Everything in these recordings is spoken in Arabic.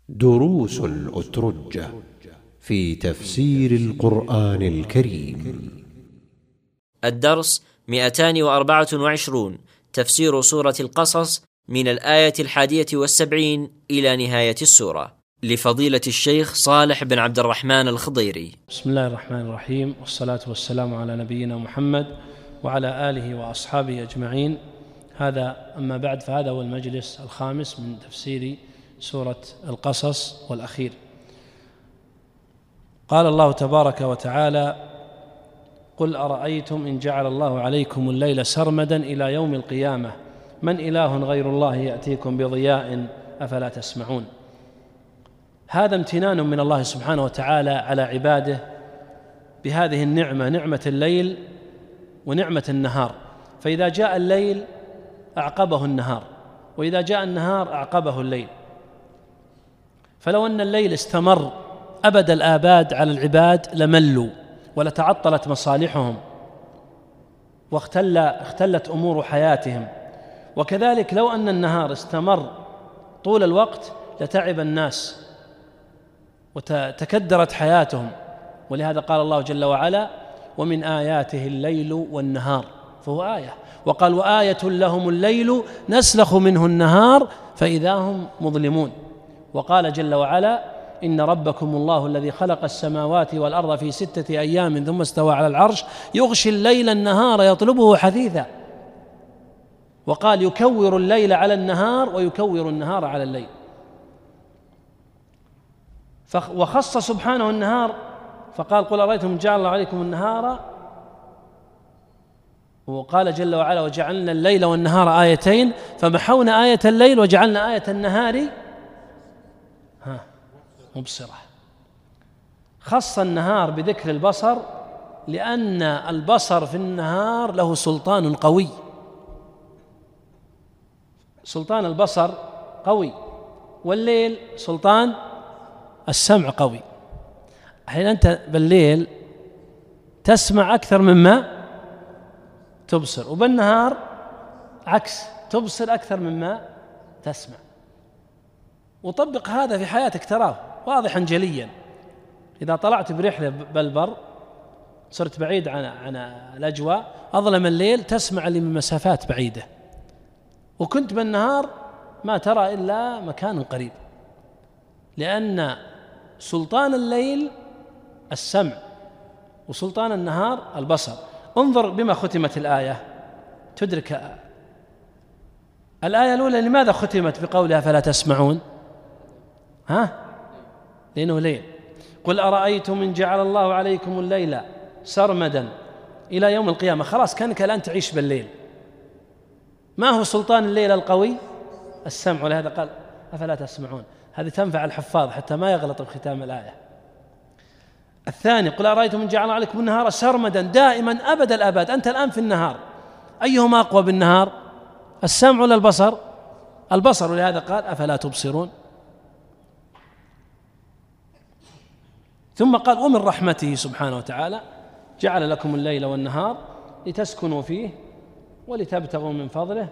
دروس الأترجة في تفسير القرآن الكريم. الدرس 224، تفسير سورة القصص من الآية 71 إلى نهاية السورة، لفضيلة الشيخ صالح بن عبد الرحمن الخضيري. بسم الله الرحمن الرحيم، والصلاة والسلام على نبينا محمد وعلى آله وأصحابه أجمعين. أما بعد، فهذا هو المجلس الخامس من تفسير سورة القصص والأخير. قال الله تبارك وتعالى: قل أرأيتم إن جعل الله عليكم الليل سرمدا إلى يوم القيامة من إله غير الله يأتيكم بضياء أفلا تسمعون. هذا امتنان من الله سبحانه وتعالى على عباده بهذه النعمة، نعمة الليل ونعمة النهار. فإذا جاء الليل أعقبه النهار، وإذا جاء النهار أعقبه الليل. فلو أن الليل استمر أبد الآباد على العباد لملوا ولتعطلت مصالحهم واختلت أمور حياتهم، وكذلك لو أن النهار استمر طول الوقت لتعب الناس وتكدرت حياتهم. ولهذا قال الله جل وعلا: ومن آياته الليل والنهار، فهو آية. وقال: وآية لهم الليل نسلخ منه النهار فإذا هم مظلمون. وقال جل وعلا: إن ربكم الله الذي خلق السماوات والأرض في 6 أيام ثم استوى على العرش يغشي الليل النهار يطلبه حثيثا. وقال: يكور الليل على النهار ويكور النهار على الليل. وخص سبحانه النهار فقال: قل أرأيتم جعل الله عليكم النهار. وقال جل وعلا: وجعلنا الليل والنهار آيتين فمحونا آية الليل وجعلنا آية النهار مبصرة. خص النهار بذكر البصر لأن البصر في النهار له سلطان قوي. سلطان البصر قوي، والليل سلطان السمع قوي. حين أنت بالليل تسمع أكثر مما تبصر، وبالنهار عكس، تبصر أكثر مما تسمع. وطبق هذا في حياتك تراه واضحا جليا. إذا طلعت برحلة بالبر صرت بعيد عن الأجواء، أظلم الليل تسمع اللي من مسافات بعيدة، وكنت بالنهار ما ترى إلا مكان قريب، لأن سلطان الليل السمع وسلطان النهار البصر. انظر بما ختمت الآية تدرك. الآية الأولى لماذا ختمت بقولها فلا تسمعون؟ لأنه ليل. قل أرأيتم إن جعل الله عليكم الليل سرمدا إلى يوم القيامة. خلاص كأنك الآن تعيش بالليل. ما هو سلطان الليل القوي؟ السمع. ولهذا قال أفلا تسمعون. هذه تنفع الحفاظ حتى ما يغلط بختام الآية. الثاني: قل أرأيتم إن جعل عليكم النهار سرمدا، دائما أبد الآباد. أنت الآن في النهار، أيهما أقوى بالنهار؟ السمع ولا البصر؟ البصر. ولهذا قال أفلا تبصرون. ثم قال: ومن رحمته سبحانه وتعالى جعل لكم الليل والنهار لتسكنوا فيه ولتبتغوا من فضله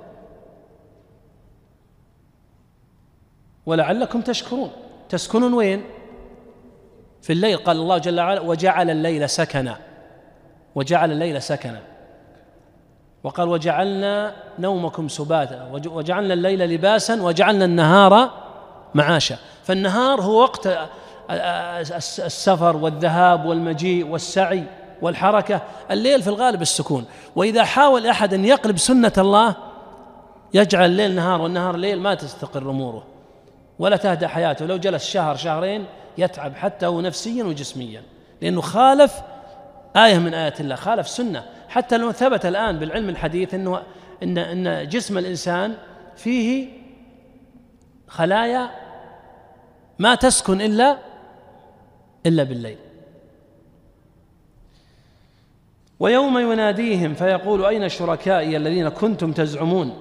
ولعلكم تشكرون. تسكنون وين؟ في الليل. قال الله جل وعلا: وجعل الليل سكنا. وجعل الليل سكنا. وقال: وجعلنا نومكم سباتا وجعلنا الليل لباسا وجعلنا النهار معاشا. فالنهار هو وقت السفر والذهاب والمجيء والسعي والحركة. الليل في الغالب السكون. وإذا حاول أحد أن يقلب سنة الله يجعل الليل نهار والنهار ليل ما تستقر أموره ولا تهدأ حياته. لو جلس شهر شهرين يتعب حتى هو نفسيا وجسميا، لأنه خالف آية من آيات الله، خالف سنة. حتى لو ثبت الآن بالعلم الحديث إن جسم الإنسان فيه خلايا ما تسكن إلا بالليل. ويوم يناديهم فيقول أين شركائي الذين كنتم تزعمون.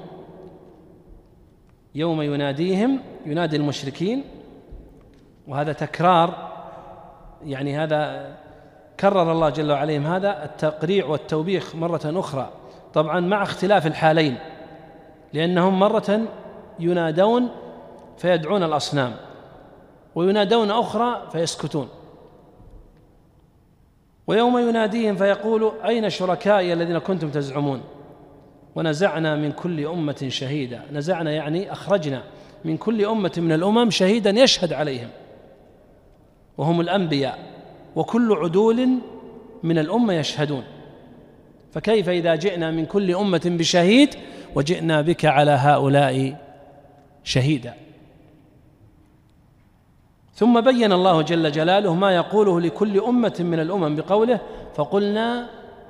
يوم يناديهم، ينادي المشركين، وهذا تكرار، يعني هذا كرر الله جل وعلا هذا التقريع والتوبيخ مرة أخرى، طبعا مع اختلاف الحالين، لأنهم مرة ينادون فيدعون الأصنام، وينادون أخرى فيسكتون. ويوم يناديهم فيقول أين شركائي الذين كنتم تزعمون ونزعنا من كل أمة شهيدا. نزعنا يعني أخرجنا من كل أمة من الأمم شهيدا يشهد عليهم وهم الأنبياء، وكل عدول من الأمة يشهدون، فكيف إذا جئنا من كل أمة بشهيد وجئنا بك على هؤلاء شهيدا. ثم بين الله جل جلاله ما يقوله لكل أمة من الأمم بقوله فقلنا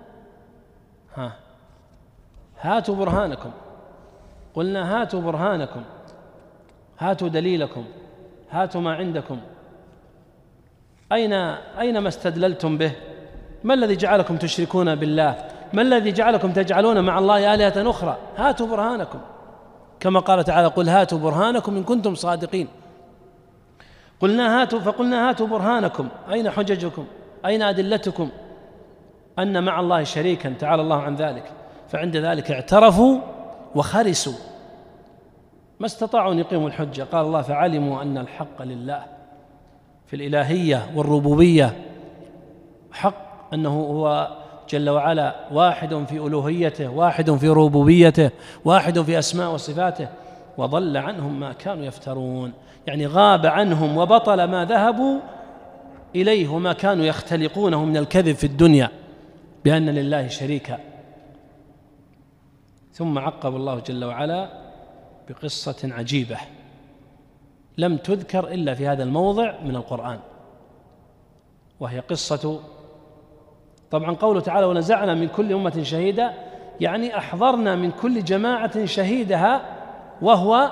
هاتوا برهانكم، قلنا هاتوا برهانكم، هاتوا دليلكم، هاتوا ما عندكم، أين ما استدللتم به؟ ما الذي جعلكم تشركون بالله؟ ما الذي جعلكم تجعلون مع الله آلهة أخرى؟ هاتوا برهانكم، كما قال تعالى قل هاتوا برهانكم إن كنتم صادقين. فقلنا هاتوا برهانكم، أين حججكم؟ أين أدلتكم أن مع الله شريكا؟ تعالى الله عن ذلك. فعند ذلك اعترفوا وخرسوا، ما استطاعوا أن يقيموا الحجة. قال الله فعلموا أن الحق لله في الإلهية والربوبية، حق أنه هو جل وعلا واحد في ألوهيته، واحد في ربوبيته، واحد في أسماء وصفاته، وضل عنهم ما كانوا يفترون، يعني غاب عنهم وبطل ما ذهبوا إليه وما كانوا يختلقونه من الكذب في الدنيا بأن لله شريكا. ثم عقب الله جل وعلا بقصة عجيبة لم تذكر إلا في هذا الموضع من القرآن، وهي قصة، طبعا قوله تعالى ونزعنا من كل أمة شهيدا، يعني أحضرنا من كل جماعة شهيدها وهو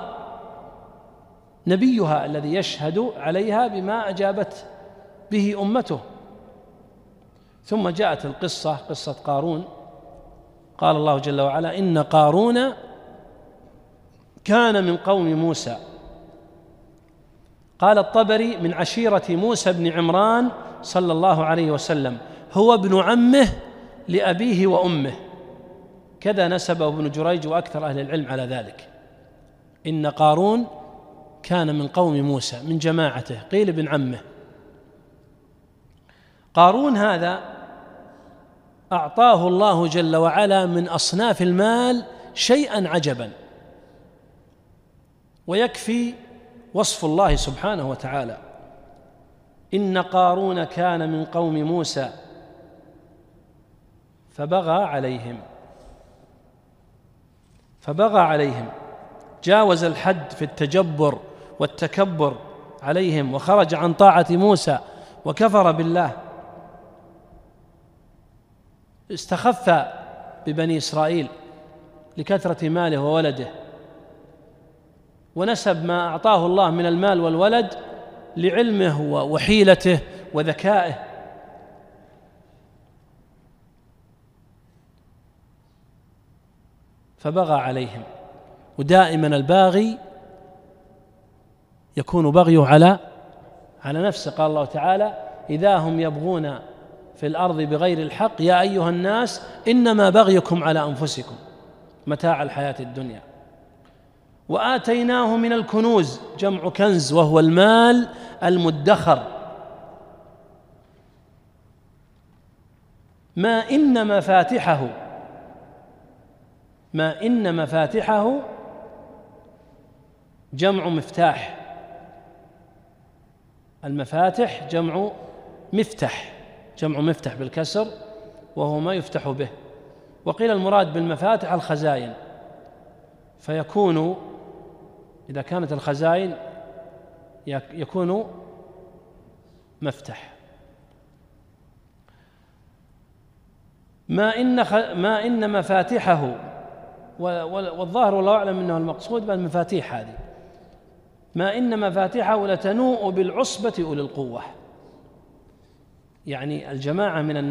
نبيها الذي يشهد عليها بما أجابت به أمته. ثم جاءت القصة، قصة قارون. قال الله جل وعلا إن قارون كان من قوم موسى. قال الطبري من عشيرة موسى بن عمران صلى الله عليه وسلم، هو ابن عمه لأبيه وأمه، كذا نسبه ابن جريج وأكثر أهل العلم على ذلك. إن قارون كان من قوم موسى من جماعته، قيل ابن عمه. قارون هذا أعطاه الله جل وعلا من أصناف المال شيئا عجبا، ويكفي وصف الله سبحانه وتعالى إن قارون كان من قوم موسى فبغى عليهم جاوز الحد في التجبر والتكبر عليهم، وخرج عن طاعة موسى وكفر بالله، استخف ببني إسرائيل لكثرة ماله وولده، ونسب ما أعطاه الله من المال والولد لعلمه وحيلته وذكائه. فبغى عليهم، ودائما الباغي يكون بغيه على نفسه. قال الله تعالى إذا هم يبغون في الأرض بغير الحق يا أيها الناس إنما بغيكم على أنفسكم متاع الحياة الدنيا. وآتيناه من الكنوز، جمع كنز وهو المال المدخر، ما إن مفاتحه جمع مفتاح، المفاتح جمع مفتح بالكسر، وهو ما يفتح به. وقيل المراد بالمفاتح الخزائن، فيكون إذا كانت الخزائن يكون مفتح. ما إن مفاتحه، والظاهر والله أعلم أنه المقصود بالمفاتيح هذه، ما إن مفاتحه لتنوء بالعصبة أولي القوة، يعني الجماعة من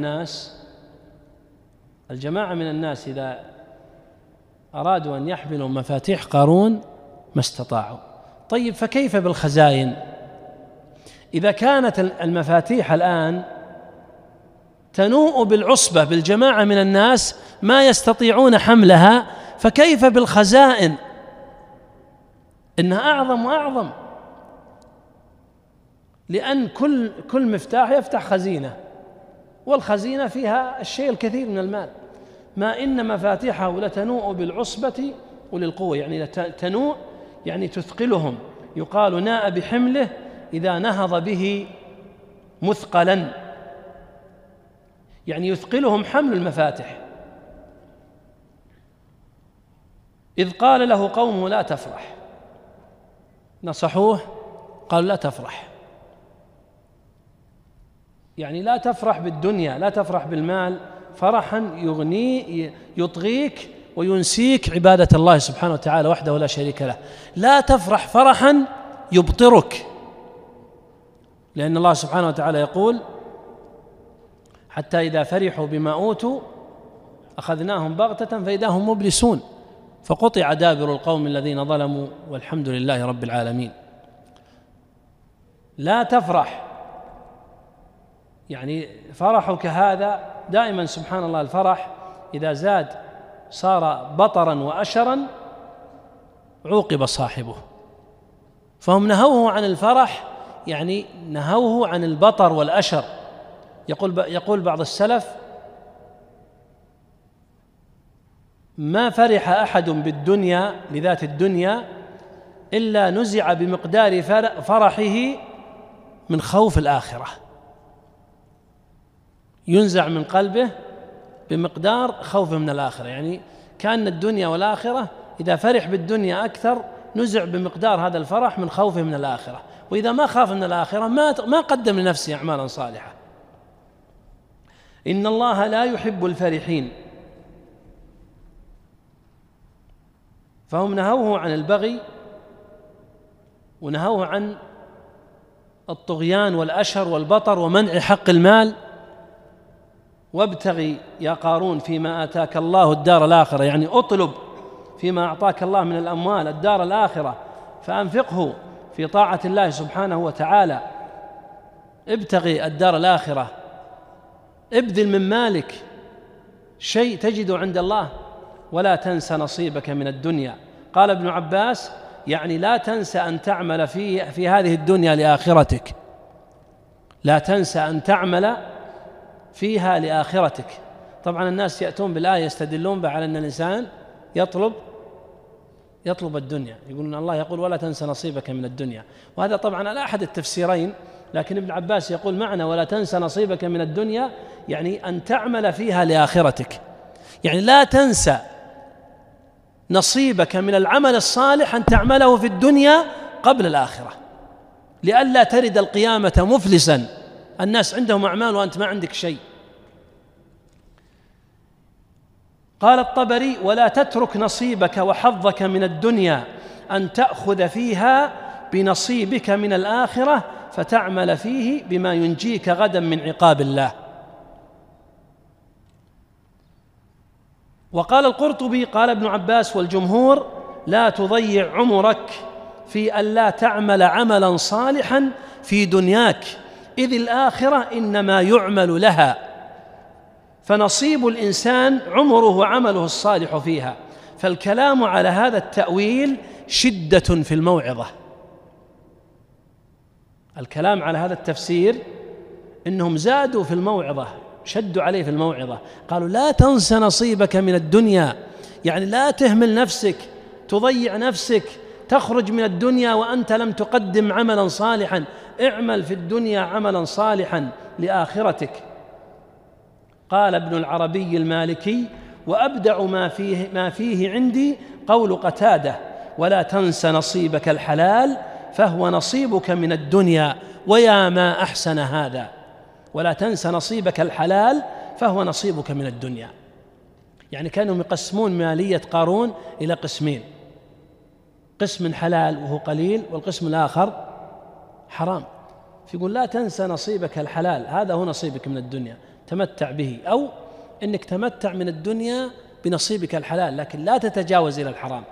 الناس إذا أرادوا أن يحملوا مفاتيح قارون ما استطاعوا. طيب فكيف بالخزائن؟ إذا كانت المفاتيح الآن تنوء بالعصبة بالجماعة من الناس ما يستطيعون حملها، فكيف بالخزائن؟ إنها أعظم وأعظم. لأن كل مفتاح يفتح خزينة، والخزينة فيها الشيء الكثير من المال. ما إن مفاتيحه لتنوء بالعصبة أولي القوة، يعني تنوء يعني تثقلهم، يقال ناء بحمله إذا نهض به مثقلا، يعني يثقلهم حمل المفاتح. إذ قال له قومه لا تفرح، نصحوه قالوا لا تفرح، يعني لا تفرح بالدنيا، لا تفرح بالمال فرحا يطغيك وينسيك عبادة الله سبحانه وتعالى وحده لا شريك له. لا تفرح فرحا يبطرك، لأن الله سبحانه وتعالى يقول حتى إذا فرحوا بما أوتوا أخذناهم بغتة فإذا هم مبلسون فقطع دابر القوم الذين ظلموا والحمد لله رب العالمين. لا تفرح، يعني فرحك هذا دائما سبحان الله، الفرح إذا زاد صار بطرا وأشرا عوقب صاحبه، فهم نهوه عن الفرح، يعني نهوه عن البطر والأشر. يقول بعض السلف ما فرح أحد بالدنيا لذات الدنيا إلا نزع بمقدار فرحه من خوف الآخرة، ينزع من قلبه بمقدار خوفه من الآخرة، يعني كأن الدنيا والآخرة إذا فرح بالدنيا أكثر نزع بمقدار هذا الفرح من خوفه من الآخرة، وإذا ما خاف من الآخرة ما قدم لنفسه أعمالا صالحة. إن الله لا يحب الفرحين، فهم نهوه عن البغي ونهوه عن الطغيان والأشر والبطر ومنع حق المال. وابتغي يا قارون فيما آتاك الله الدار الآخرة، يعني أطلب فيما أعطاك الله من الأموال الدار الآخرة فأنفقه في طاعة الله سبحانه وتعالى. ابتغي الدار الآخرة، ابذل من مالك شيء تجده عند الله، ولا تنس نصيبك من الدنيا. قال ابن عباس يعني لا تنسى أن تعمل في هذه الدنيا لآخرتك، لا تنسى أن تعمل فيها لآخرتك. طبعا الناس يأتون بالآية يستدلون بها على أن الإنسان يطلب الدنيا، يقولون الله يقول ولا تنسى نصيبك من الدنيا، وهذا طبعا على أحد التفسيرين، لكن ابن عباس يقول معنى ولا تنسى نصيبك من الدنيا يعني أن تعمل فيها لآخرتك، يعني لا تنسى نصيبك من العمل الصالح أن تعمله في الدنيا قبل الآخرة، لئلا ترد القيامة مفلسا، الناس عندهم أعمال وأنت ما عندك شيء. قال الطبري ولا تترك نصيبك وحظك من الدنيا أن تأخذ فيها بنصيبك من الآخرة فتعمل فيه بما ينجيك غدا من عقاب الله. وقال القرطبي قال ابن عباس والجمهور لا تضيع عمرك في أن لا تعمل عملا صالحا في دنياك، إذ الآخرة إنما يعمل لها، فنصيب الإنسان عمره وعمله الصالح فيها. فالكلام على هذا التأويل شدة في الموعظة، الكلام على هذا التفسير إنهم زادوا في الموعظة، شدوا عليه في الموعظة، قالوا لا تنس نصيبك من الدنيا، يعني لا تهمل نفسك، تضيع نفسك، تخرج من الدنيا وأنت لم تقدم عملا صالحا، اعمل في الدنيا عملا صالحا لآخرتك. قال ابن العربي المالكي وأبدع ما فيه عندي قول قتادة ولا تنس نصيبك الحلال فهو نصيبك من الدنيا، ويا ما أحسن هذا، ولا تنس نصيبك الحلال فهو نصيبك من الدنيا. يعني كانوا يقسمون مالية قارون إلى قسمين، قسم حلال وهو قليل، والقسم الآخر حرام، فيقول لا تنسى نصيبك الحلال، هذا هو نصيبك من الدنيا تمتع به، أو إنك تمتع من الدنيا بنصيبك الحلال لكن لا تتجاوز إلى الحرام.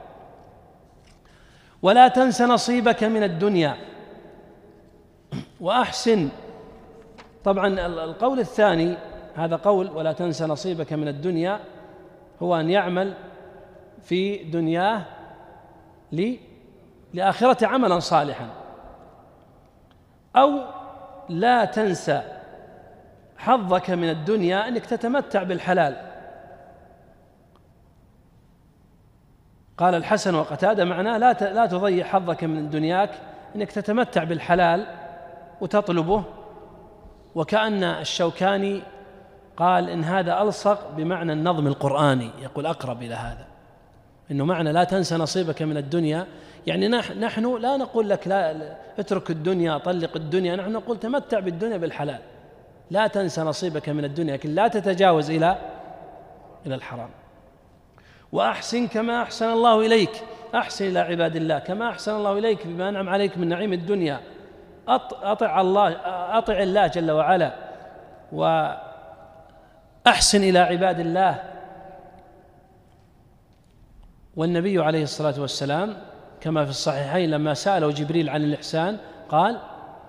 ولا تنس نصيبك من الدنيا وأحسن. طبعا القول الثاني هذا قول ولا تنس نصيبك من الدنيا هو أن يعمل في دنياه لآخرة عملا صالحا، أو لا تنسى حظك من الدنيا أنك تتمتع بالحلال. قال الحسن وقتادة معناه لا تضيع حظك من دنياك، أنك تتمتع بالحلال وتطلبه. وكأن الشوكاني قال إن هذا ألصق بمعنى النظم القرآني، يقول أقرب إلى هذا، إنه معنى لا تنسى نصيبك من الدنيا، يعني نحن لا نقول لك لا اترك الدنيا طلق الدنيا، نحن نقول تمتع بالدنيا بالحلال، لا تنسى نصيبك من الدنيا لكن لا تتجاوز إلى الحرام. وأحسن كما أحسن الله إليك، أحسن إلى عباد الله كما أحسن الله إليك بما أنعم عليك من نعيم الدنيا. أطع الله جل وعلا وأحسن إلى عباد الله. والنبي عليه الصلاة والسلام كما في الصحيحين لما سأله جبريل عن الإحسان قال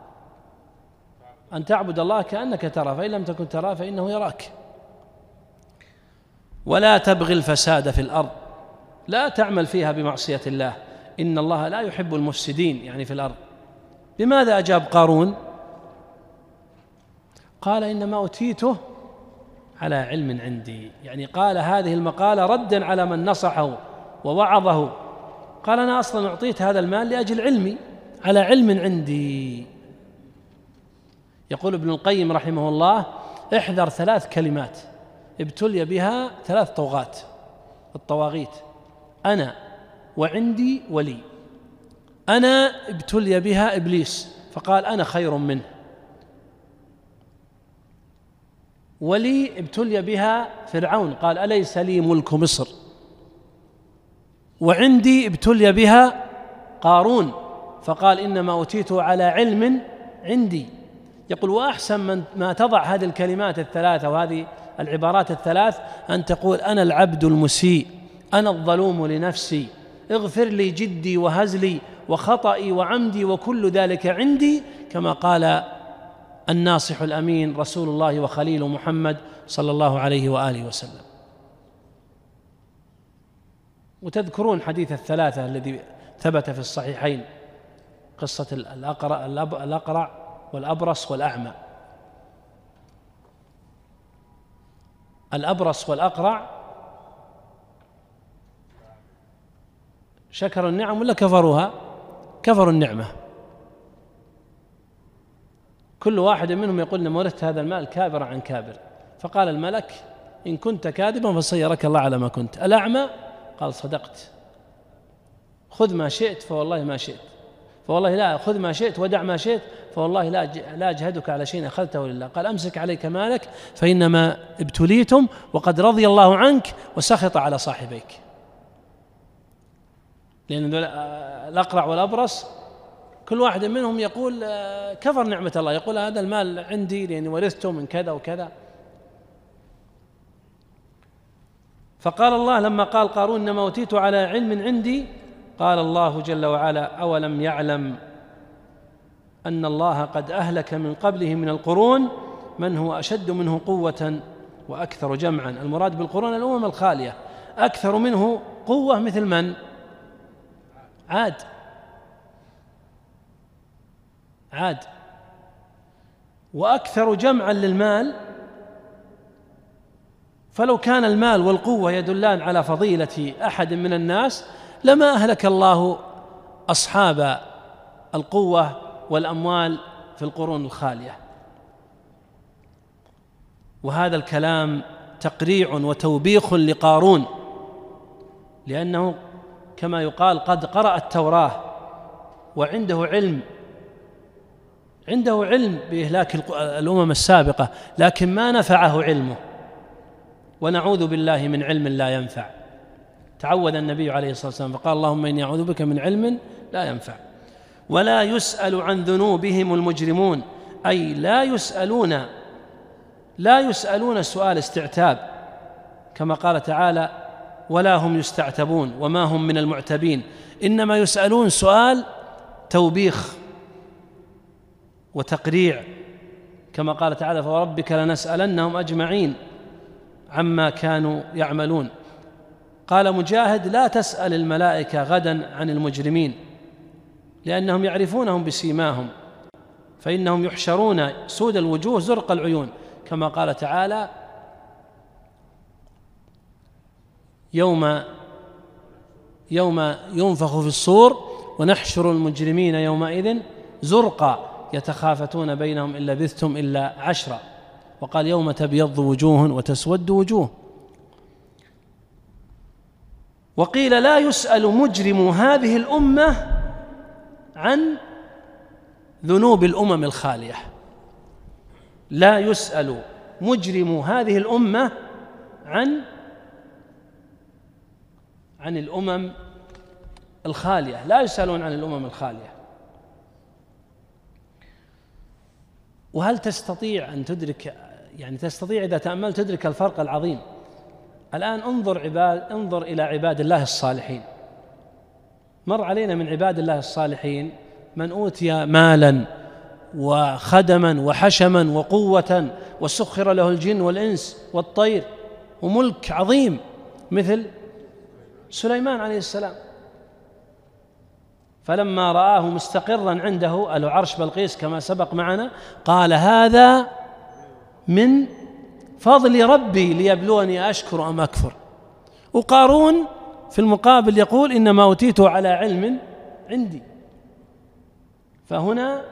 أن تعبد الله كأنك ترى فإن لم تكن تراه فإنه يراك. ولا تبغي الفساد في الأرض، لا تعمل فيها بمعصية الله، إن الله لا يحب المفسدين يعني في الأرض. بماذا أجاب قارون؟ قال إنما أوتيته على علم عندي، يعني قال هذه المقالة ردا على من نصحه ووعظه، قال أنا أصلا أعطيت هذا المال لأجل علمي، على علم عندي. يقول ابن القيم رحمه الله احذر 3 كلمات ابتلي بها 3 الطواغيت: أنا وعندي ولي. أنا ابتلي بها إبليس فقال أنا خير منه، ولي ابتلي بها فرعون قال أليس لي ملك مصر، وعندي ابتلي بها قارون فقال إنما أوتيته على علم عندي. يقول وأحسن ما تضع هذه الكلمات 3 وهذه العبارات 3 أن تقول أنا العبد المسيء، أنا الظلوم لنفسي، اغفر لي جدي وهزلي وخطئي وعمدي وكل ذلك عندي، كما قال الناصح الأمين رسول الله وخليل محمد صلى الله عليه وآله وسلم. وتذكرون حديث 3 الذي ثبت في الصحيحين، قصة الأقرع والأبرص والأعمى. الأبرص والأقرع شكروا النعم ولا كفروها؟ كفروا النعمة. كل واحد منهم يقول إنما ورثت هذا المال كابرا عن كابر. فقال الملك إن كنت كاذبا فصيرك الله على ما كنت. الأعمى قال صدقت، خذ ما شئت فوالله ما شئت، فوالله لا، خذ ما شئت ودع ما شئت فوالله لا أجهدك على شيء أخذته لله. قال أمسك عليك مالك فإنما ابتليتم وقد رضي الله عنك وسخط على صاحبيك. لأن الأقرع والأبرص كل واحد منهم يقول كفر نعمة الله، يقول هذا المال عندي لأني ورثته من كذا وكذا. فقال الله لما قال قارون إنما أوتيت على علم عندي، قال الله جل وعلا أولم يعلم أن الله قد أهلك من قبله من القرون من هو أشد منه قوة وأكثر جمعا. المراد بالقرون الأمم الخالية، أكثر منه قوة مثل من؟ عاد، وأكثر جمعا للمال. فلو كان المال والقوة يدلان على فضيلة أحد من الناس لما أهلك الله أصحاب القوة والأموال في القرون الخالية. وهذا الكلام تقريع وتوبيخ لقارون، لأنه كما يقال قد قرأ التوراة وعنده علم بإهلاك الأمم السابقة، لكن ما نفعه علمه، ونعوذ بالله من علم لا ينفع. تعوذ النبي عليه الصلاة والسلام فقال اللهم إني أعوذ بك من علم لا ينفع. ولا يسأل عن ذنوبهم المجرمون، أي لا يسألون سؤال استعتاب، كما قال تعالى ولا هم يستعتبون وما هم من المعتبين، إنما يسألون سؤال توبيخ وتقريع، كما قال تعالى فوربك لنسألنهم أجمعين عما كانوا يعملون. قال مجاهد لا تسأل الملائكة غدا عن المجرمين لأنهم يعرفونهم بسيماهم، فإنهم يحشرون سود الوجوه زرق العيون، كما قال تعالى: يوم ينفخ في الصور ونحشر المجرمين يومئذ زرقا يتخافتون بينهم إن لبثتم إلا عشرا. وقال: يوم تبيض وجوه وتسود وجوه. وقيل: لا يسأل مجرم هذه الأمة عن ذنوب الأمم الخالية. لا يسأل مجرم هذه الأمة عن الأمم الخالية، لا يسألون عن الأمم الخالية. وهل تستطيع أن تدرك، يعني تستطيع إذا تأملت تدرك الفرق العظيم؟ الآن انظر إلى عباد الله الصالحين. مر علينا من عباد الله الصالحين من أوتي مالا وخدما وحشما وقوة وسخر له الجن والإنس والطير وملك عظيم، مثل سليمان عليه السلام. فلما رآه مستقرا عنده العرش بلقيس كما سبق معنا، قال: هذا من فضل ربي ليبلوني أشكر أم أكفر. وقارون في المقابل يقول: إنما أوتيته على علم عندي. فهنا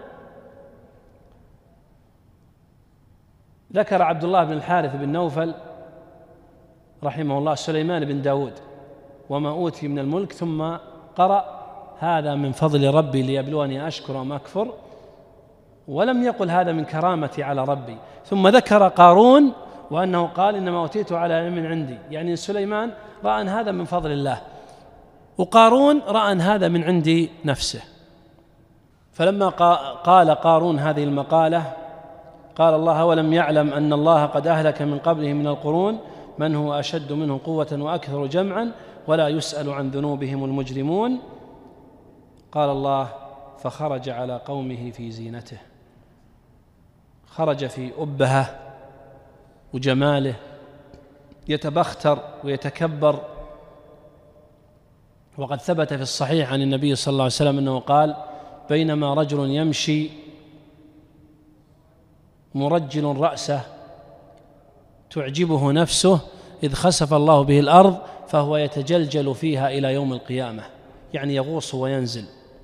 ذكر عبد الله بن الحارث بن نوفل رحمه الله سليمان بن داود وما أوتي من الملك، ثم قرأ: هذا من فضل ربي ليبلوني أشكر أم أكفر، ولم يقل هذا من كرامتي على ربي. ثم ذكر قارون وأنه قال: إنما أوتيت على علم عندي، يعني سليمان رأى أن هذا من فضل الله، وقارون رأى أن هذا من عند نفسه. فلما قال قارون هذه المقالة قال الله: ولم يعلم أن الله قد أهلك من قبله من القرون من هو أشد منه قوة وأكثر جمعا ولا يسأل عن ذنوبهم المجرمون. قال الله: فخرج على قومه في زينته. خرج في أبهة وجماله، يتبختر ويتكبر. وقد ثبت في الصحيح عن النبي صلى الله عليه وسلم أنه قال: بينما رجل يمشي مرجل رأسه تعجبه نفسه إذ خسف الله به الأرض فهو يتجلجل فيها إلى يوم القيامة، يعني يغوص وينزل.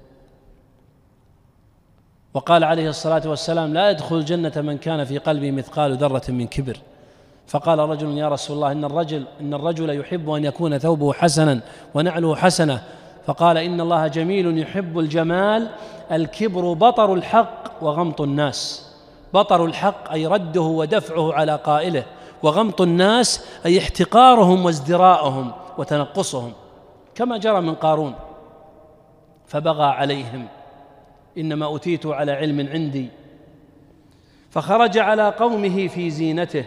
وقال عليه الصلاة والسلام: لا يدخل الجنة من كان في قلبه مثقال ذرة من كبر. فقال رجل: يا رسول الله، إن الرجل يحب أن يكون ثوبه حسنا ونعله حسنة. فقال: إن الله جميل يحب الجمال، الكبر بطر الحق وغمط الناس. بطر الحق أي رده ودفعه على قائله، وغمط الناس أي احتقارهم وازدراءهم وتنقصهم، كما جرى من قارون فبغى عليهم. إنما أوتيت على علم عندي. فخرج على قومه في زينته،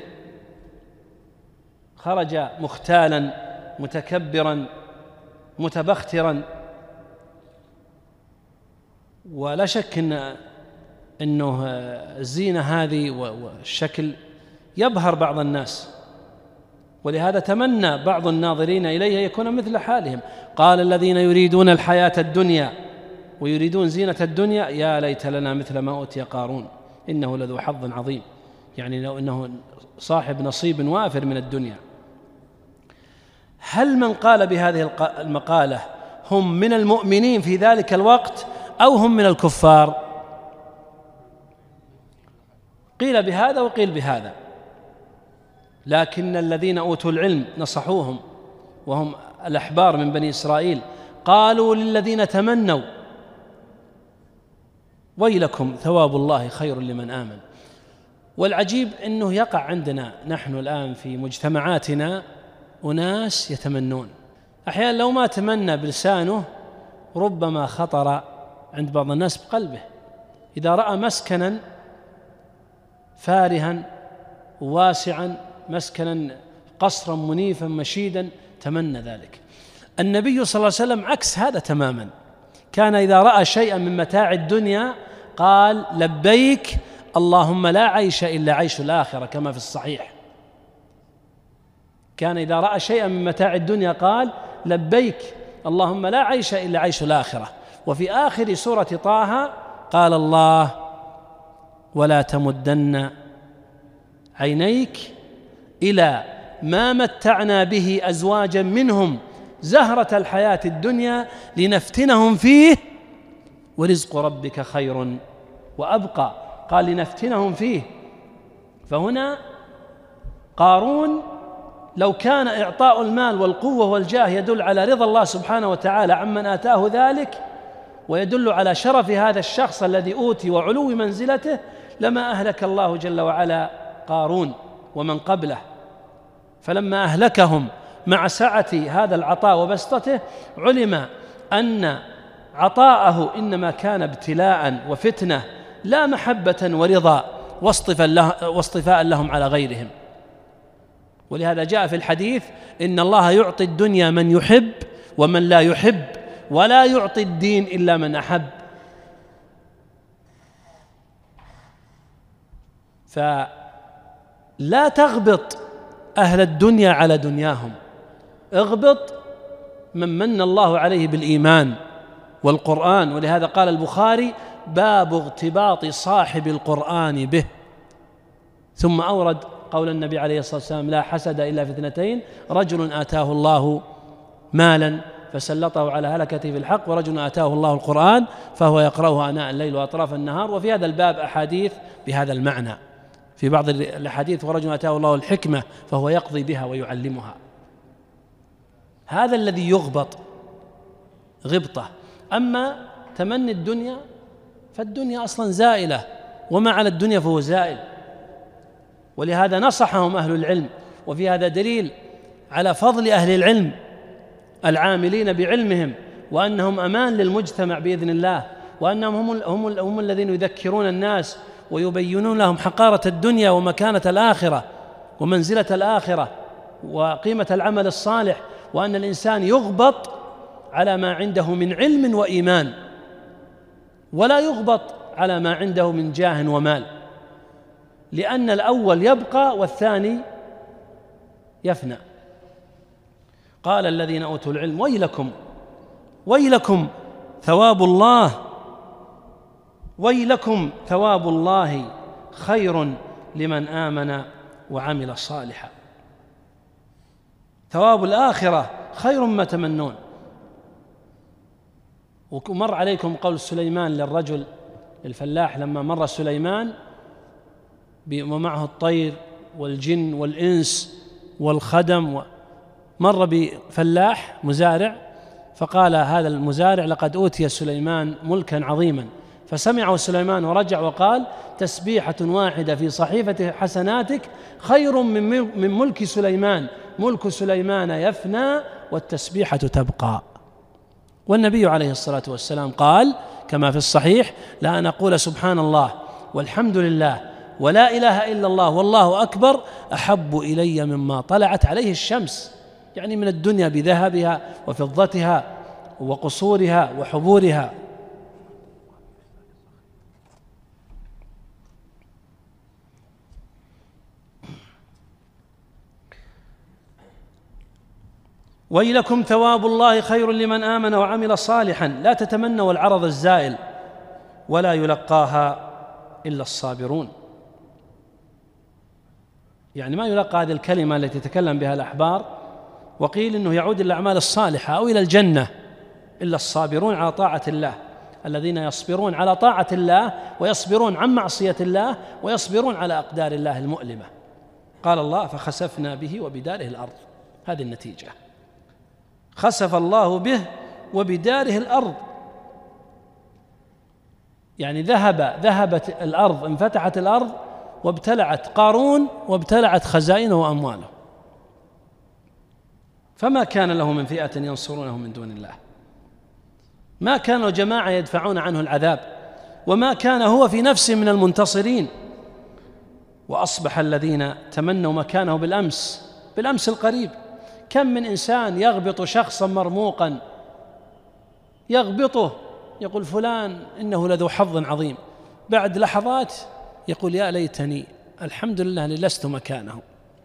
خرج مختالا متكبرا متبخترا. ولا شك أنه الزينة هذه والشكل يبهر بعض الناس، ولهذا تمنى بعض الناظرين إليه يكون مثل حالهم. قال الذين يريدون الحياة الدنيا ويريدون زينة الدنيا: يا ليت لنا مثل ما أوتي قارون إنه لذو حظ عظيم، يعني لو أنه صاحب نصيب وافر من الدنيا. هل من قال بهذه المقالة هم من المؤمنين في ذلك الوقت أو هم من الكفار؟ قيل بهذا وقيل بهذا، لكن الذين أوتوا العلم نصحوهم وهم الأحبار من بني إسرائيل، قالوا للذين تمنوا: ويلكم ثواب الله خير لمن آمن. والعجيب أنه يقع عندنا نحن الآن في مجتمعاتنا أناس يتمنون، أحيانا لو ما تمنى بلسانه ربما خطر عند بعض الناس بقلبه. إذا رأى مسكنا فارها واسعا، مسكنا قصرا منيفا مشيدا، تمنى ذلك. النبي صلى الله عليه وسلم عكس هذا تماما، كان إذا رأى شيئا من متاع الدنيا قال: لبيك اللهم لا عيش إلا عيش الآخرة، كما في الصحيح. كان إذا رأى شيئا من متاع الدنيا قال: لبيك اللهم لا عيش إلا عيش الآخرة. وفي آخر سورة طه قال الله: ولا تمدن عينيك إلى ما متعنا به أزواجا منهم زهرة الحياة الدنيا لنفتنهم فيه ورزق ربك خير وأبقى. قال لنفتنهم فيه. فهنا قارون لو كان إعطاء المال والقوة والجاه يدل على رضا الله سبحانه وتعالى عمن آتاه ذلك، ويدل على شرف هذا الشخص الذي أوتي وعلو منزلته، لما أهلك الله جل وعلا قارون ومن قبله. فلما أهلكهم مع سعة هذا العطاء وبسطته علم أن عطاءه إنما كان ابتلاء وفتنة لا محبة ورضا واصطفاء لهم على غيرهم. ولهذا جاء في الحديث إن الله يعطي الدنيا من يحب ومن لا يحب، ولا يعطي الدين إلا من أحب. فلا تغبط أهل الدنيا على دنياهم، اغبط من الله عليه بالإيمان والقرآن. ولهذا قال البخاري: باب اغتباط صاحب القرآن به. ثم أورد قول النبي عليه الصلاة والسلام: لا حسد إلا في اثنتين، رجل آتاه الله مالا فسلطه على هلكته في الحق، ورجل آتاه الله القرآن فهو يقرأه آناء الليل وأطراف النهار. وفي هذا الباب أحاديث بهذا المعنى، في بعض الأحاديث: ورجل آتاه الله الحكمة فهو يقضي بها ويعلمها. هذا الذي يغبط غبطة. أما تمني الدنيا فالدنيا أصلا زائلة، وما على الدنيا فهو زائل. ولهذا نصحهم أهل العلم. وفي هذا دليل على فضل أهل العلم العاملين بعلمهم، وأنهم أمان للمجتمع بإذن الله، وأنهم هم الذين يذكرون الناس ويبينون لهم حقارة الدنيا ومكانة الآخرة ومنزلة الآخرة وقيمة العمل الصالح، وأن الإنسان يغبط على ما عنده من علم وإيمان، ولا يغبط على ما عنده من جاه ومال، لأن الأول يبقى والثاني يفنى. قال الذين أوتوا العلم: ويلكم ثواب الله خير لمن آمن وعمل صالحا. ثواب الآخرة خير ما تمنون. ومر عليكم قول سليمان للرجل الفلاح لما مر سليمان ومعه الطير والجن والإنس والخدم، مر بفلاح مزارع، فقال هذا المزارع: لقد أوتي سليمان ملكا عظيما. فسمعه سليمان ورجع وقال: تسبيحة واحدة في صحيفة حسناتك خير من ملك سليمان، ملك سليمان يفنى والتسبيحة تبقى. والنبي عليه الصلاة والسلام قال كما في الصحيح: لا أن أقول سبحان الله والحمد لله ولا إله إلا الله والله أكبر أحب إلي مما طلعت عليه الشمس، يعني من الدنيا بذهبها وفضتها وقصورها وحبورها. ويلكم ثواب الله خير لمن آمن وعمل صالحا. لا تتمنوا العرض الزائل، ولا يلقاها إلا الصابرون. يعني ما يلقى هذه الكلمة التي تتكلم بها الأحبار وقيل إنه يعود إلى الأعمال الصالحة أو إلى الجنة إلا الصابرون على طاعة الله، الذين يصبرون على طاعة الله ويصبرون عن معصية الله ويصبرون على أقدار الله المؤلمة. قال الله: فخسفنا به وبداره الأرض. هذه النتيجة، خسف الله به وبداره الأرض، يعني ذهبت الأرض، انفتحت الأرض وابتلعت قارون وابتلعت خزائنه وأمواله، فما كان له من فئة ينصرونه من دون الله، ما كانوا جماعة يدفعون عنه العذاب، وما كان هو في نفسه من المنتصرين. وأصبح الذين تمنوا مكانه بالأمس القريب. كم من إنسان يغبط شخصا مرموقا، يغبطه، يقول فلان إنه لذو حظ عظيم، بعد لحظات يقول يا ليتني، الحمد لله أني لست مكانه.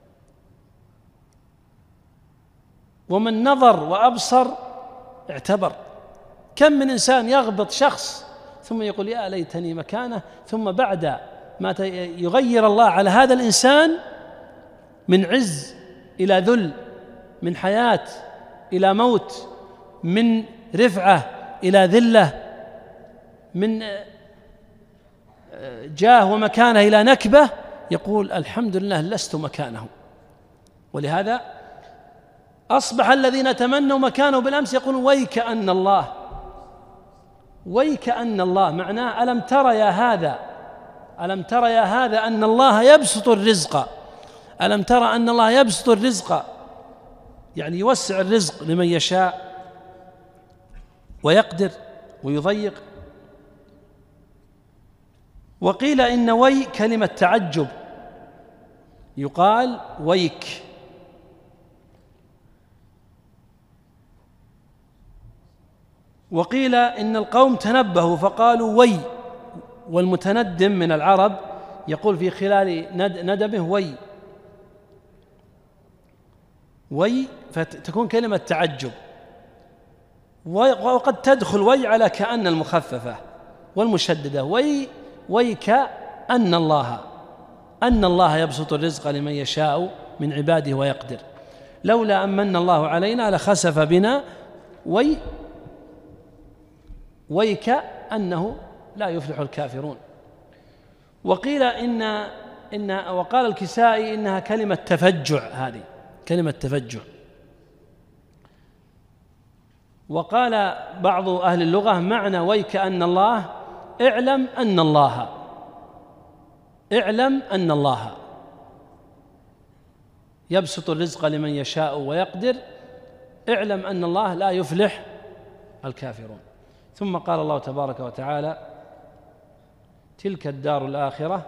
ومن نظر وأبصر اعتبر. كم من إنسان يغبط شخص ثم يقول يا ليتني مكانه، ثم بعد ما يغير الله على هذا الإنسان من عز إلى ذل، من حياة إلى موت، من رفعة إلى ذلة، من جاه ومكانه إلى نكبة، يقول الحمد لله لست مكانه. ولهذا أصبح الذين تمنوا مكانه بالأمس يقولون ويك أن الله، ويك أن الله، معناه ألم تر يا هذا، ألم تر يا هذا أن الله يبسط الرزق، ألم تر أن الله يبسط الرزق، يعني يوسع الرزق لمن يشاء ويقدر ويضيق. وقيل إن وي كلمة تعجب، يقال ويك. وقيل إن القوم تنبهوا فقالوا وي، والمتندم من العرب يقول في خلال ندبه وي، وي، فتكون كلمة تعجب. وقد تدخل وي على كأن المخففة والمشددة، ويك أن الله يبسط الرزق لمن يشاء من عباده ويقدر، لولا أن من الله علينا لخسف بنا، ويك أنه لا يفلح الكافرون. وقيل وقال الكسائي إنها كلمة تفجع، هذه كلمة تفجع. وقال بعض أهل اللغة معنى ويك أن الله اعلم أن الله يبسط الرزق لمن يشاء ويقدر، اعلم أن الله لا يفلح الكافرون. ثم قال الله تبارك وتعالى تلك الدار الآخرة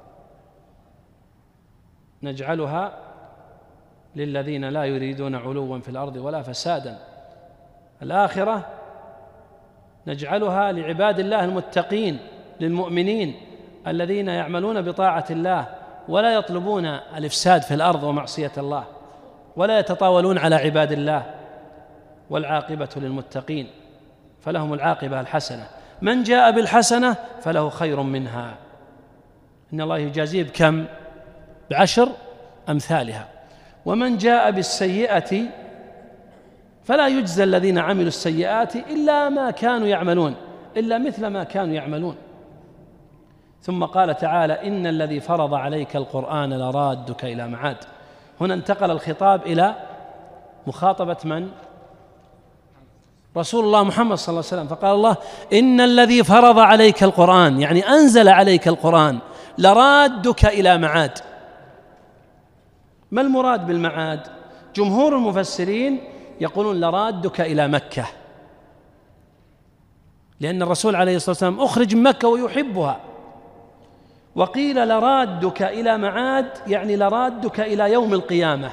نجعلها للذين لا يريدون علوا في الأرض ولا فسادا. الآخرة نجعلها لعباد الله المتقين، للمؤمنين الذين يعملون بطاعة الله ولا يطلبون الإفساد في الأرض ومعصية الله، ولا يتطاولون على عباد الله، والعاقبة للمتقين فلهم العاقبة الحسنة، من جاء بالحسنة فله خير منها، إن الله يجازيه بكم؟ ب10 أمثالها. ومن جاء بالسيئة فلا يجزى الذين عملوا السيئات إلا مثل ما كانوا يعملون. ثم قال تعالى إن الذي فرض عليك القرآن لرادك إلى معاد. هنا انتقل الخطاب إلى مخاطبة من؟ رسول الله محمد صلى الله عليه وسلم، فقال الله إن الذي فرض عليك القرآن، يعني أنزل عليك القرآن، لرادك إلى معاد. ما المراد بالمعاد؟ جمهور المفسرين يقولون لرادك إلى مكة، لأن الرسول عليه الصلاة والسلام أخرج من مكة ويحبها. وقيل لرادك إلى معاد يعني لرادك إلى يوم القيامة.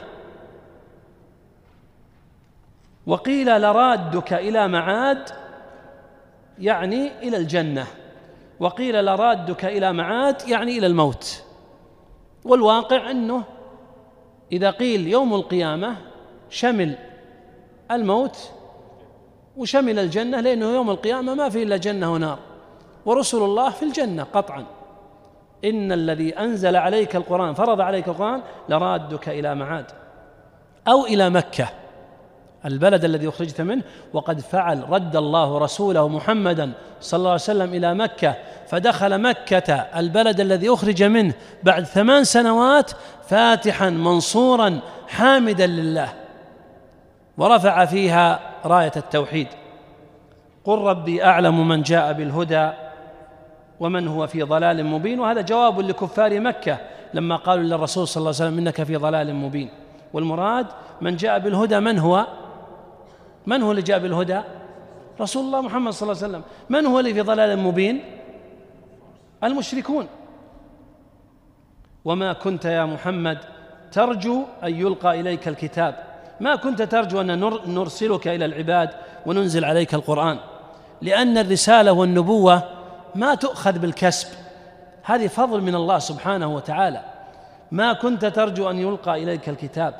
وقيل لرادك إلى معاد يعني إلى الجنة. وقيل لرادك إلى معاد يعني إلى الموت. والواقع أنه إذا قيل يوم القيامة شمل الموت وشمل الجنة، لأنه يوم القيامة ما فيه إلا جنة ونار، ورسل الله في الجنة قطعا. إن الذي أنزل عليك القرآن فرض عليك القرآن لرادك إلى معاد أو إلى مكة البلد الذي أخرجت منه. وقد فعل، رد الله رسوله محمدا صلى الله عليه وسلم إلى مكة، فدخل مكة البلد الذي أخرج منه بعد 8 سنوات فاتحا منصورا حامدا لله، ورفع فيها راية التوحيد. قل ربي أعلم من جاء بالهدى ومن هو في ضلال مبين. وهذا جواب لكفار مكة لما قالوا للرسول صلى الله عليه وسلم إنك في ضلال مبين. والمراد من جاء بالهدى من هو اللي جاء بالهدى؟ رسول الله محمد صلى الله عليه وسلم. من هو اللي في ضلال مبين؟ المشركون. وما كنت يا محمد ترجو أن يلقى إليك الكتاب، ما كنت ترجو أن نرسلك إلى العباد وننزل عليك القرآن، لأن الرسالة والنبوة ما تؤخذ بالكسب، هذه فضل من الله سبحانه وتعالى. ما كنت ترجو أن يلقى إليك الكتاب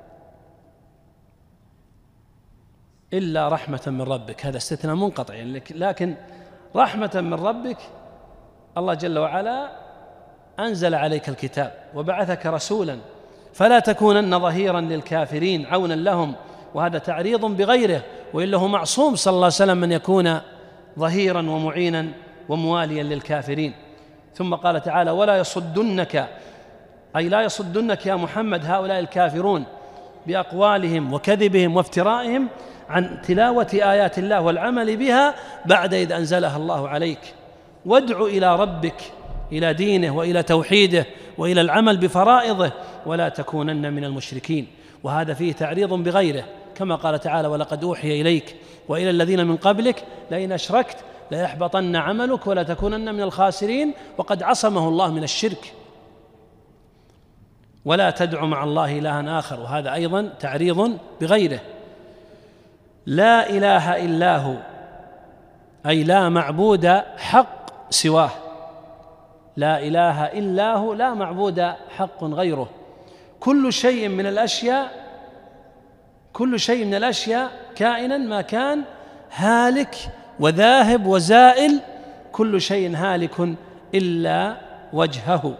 إلا رحمة من ربك، هذا استثناء منقطع، لكن رحمة من ربك الله جل وعلا أنزل عليك الكتاب وبعثك رسولا فلا تكونن ظهيرا للكافرين عونا لهم، وهذا تعريض بغيره، وإلا هو معصوم صلى الله عليه وسلم من يكون ظهيرا ومعينا ومواليا للكافرين. ثم قال تعالى: ولا يصدنك، أي لا يصدنك يا محمد هؤلاء الكافرون بأقوالهم وكذبهم وافترائهم عن تلاوة آيات الله والعمل بها بعد إذ أنزلها الله عليك. وادع إلى ربك، إلى دينه وإلى توحيده وإلى العمل بفرائضه، ولا تكونن من المشركين. وهذا فيه تعريض بغيره، كما قال تعالى: ولقد أوحي إليك وإلى الذين من قبلك لئن أشركت ليحبطن عملك ولا تكونن من الخاسرين، وقد عصمه الله من الشرك. ولا تدع مع الله إلها آخر، وهذا أيضا تعريض بغيره. لا إله إلا هو، أي لا معبود حق سواه، لا إله إلا هو، لا معبود حق غيره. كل شيء من الأشياء كائنا ما كان هالك وذاهب وزائل، كل شيء هالك إلا وجهه.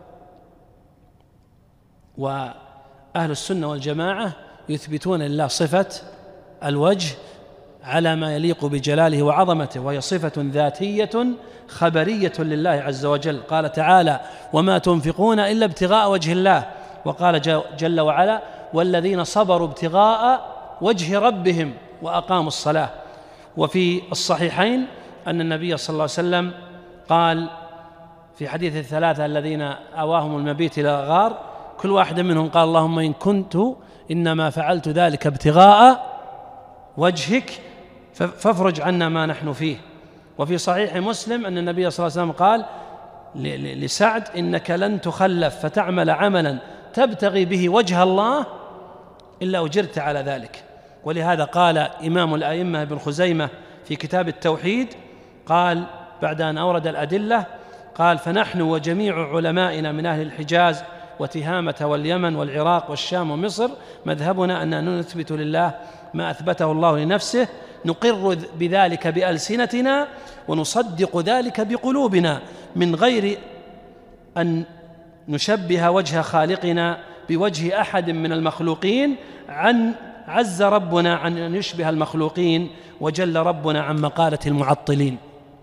وأهل السنة والجماعة يثبتون لله صفة الوجه على ما يليق بجلاله وعظمته، وهي صفة ذاتية خبرية لله عز وجل. قال تعالى: وما تنفقون إلا ابتغاء وجه الله. وقال جل وعلا: والذين صبروا ابتغاء وجه ربهم وأقاموا الصلاة. وفي الصحيحين أن النبي صلى الله عليه وسلم قال في حديث الثلاثة الذين آواهم المبيت إلى الغار، كل واحد منهم قال: اللهم إن كنت إنما فعلت ذلك ابتغاء وجهك فافرج عنا ما نحن فيه. وفي صحيح مسلم أن النبي صلى الله عليه وسلم قال لسعد: إنك لن تخلف فتعمل عملا تبتغي به وجه الله إلا أجرت على ذلك. ولهذا قال إمام الأئمة ابن خزيمة في كتاب التوحيد، قال بعد أن أورد الأدلة، قال: فنحن وجميع علمائنا من أهل الحجاز وتهامة واليمن والعراق والشام ومصر مذهبنا أننا نثبت لله ما أثبته الله لنفسه، نقر بذلك بألسنتنا ونصدق ذلك بقلوبنا، من غير أن نشبه وجه خالقنا بوجه أحد من المخلوقين، عز ربنا عن أن يشبه المخلوقين، وجل ربنا عن مقالة المعطلين.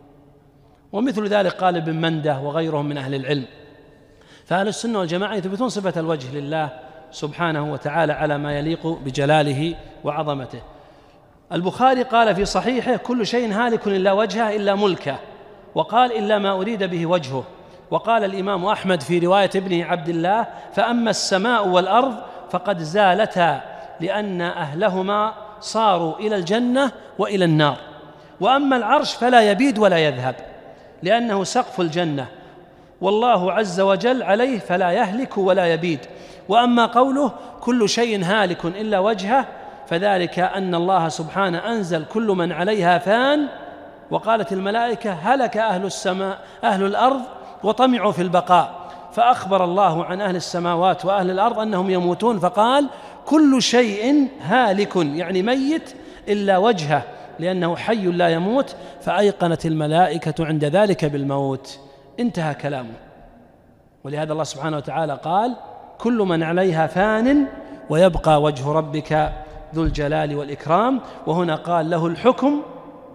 ومثل ذلك قال ابن منده وغيرهم من أهل العلم. فأهل السنة والجماعة يثبتون صفة الوجه لله سبحانه وتعالى على ما يليق بجلاله وعظمته. البخاري قال في صحيحه: كل شيء هالك إلا وجهه إلا ملكه، وقال: إلا ما أريد به وجهه. وقال الإمام أحمد في رواية ابنه عبد الله: فأما السماء والأرض فقد زالتا لأن أهلهما صاروا إلى الجنة وإلى النار، وأما العرش فلا يبيد ولا يذهب لأنه سقف الجنة، والله عز وجل عليه فلا يهلك ولا يبيد. وأما قوله كل شيء هالك إلا وجهه فذلك أن الله سبحانه أنزل كل من عليها فان، وقالت الملائكة: هلك أهل السماء أهل الأرض وطمعوا في البقاء، فأخبر الله عن أهل السماوات وأهل الأرض أنهم يموتون، فقال: كل شيء هالك، يعني ميت، إلا وجهه لأنه حي لا يموت، فأيقنت الملائكة عند ذلك بالموت. انتهى كلامه. ولهذا الله سبحانه وتعالى قال: كل من عليها فان ويبقى وجه ربك ذو الجلال والإكرام. وهنا قال: له الحكم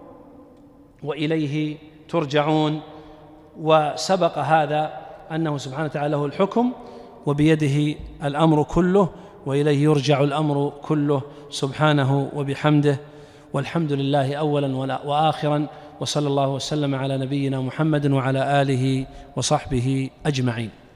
وإليه ترجعون. وسبق هذا أنه سبحانه وتعالى له الحكم وبيده الأمر كله وإليه يرجع الأمر كله سبحانه وبحمده. والحمد لله أولا وآخرا، وصلى الله وسلم على نبينا محمد وعلى آله وصحبه أجمعين.